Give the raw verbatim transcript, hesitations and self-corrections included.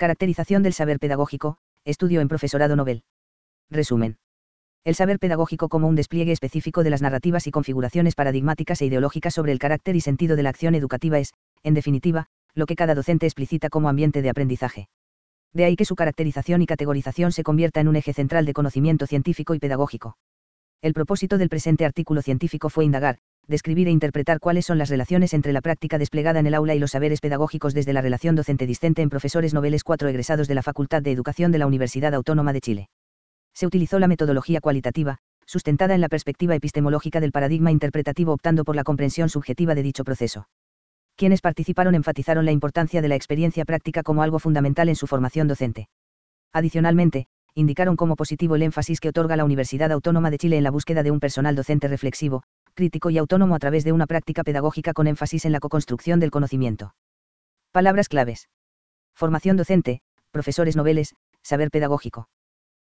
Caracterización del saber pedagógico, estudio en profesorado Nobel. Resumen. El saber pedagógico como un despliegue específico de las narrativas y configuraciones paradigmáticas e ideológicas sobre el carácter y sentido de la acción educativa es, en definitiva, lo que cada docente explicita como ambiente de aprendizaje. De ahí que su caracterización y categorización se convierta en un eje central de conocimiento científico y pedagógico. El propósito del presente artículo científico fue indagar, describir e interpretar cuáles son las relaciones entre la práctica desplegada en el aula y los saberes pedagógicos desde la relación docente-discente en profesores noveles cuatro egresados de la Facultad de Educación de la Universidad Autónoma de Chile. Se utilizó la metodología cualitativa, sustentada en la perspectiva epistemológica del paradigma interpretativo optando por la comprensión subjetiva de dicho proceso. Quienes participaron enfatizaron la importancia de la experiencia práctica como algo fundamental en su formación docente. Adicionalmente, indicaron como positivo el énfasis que otorga la Universidad Autónoma de Chile en la búsqueda de un personal docente reflexivo, crítico y autónomo a través de una práctica pedagógica con énfasis en la coconstrucción del conocimiento. Palabras claves. Formación docente, profesores noveles, saber pedagógico.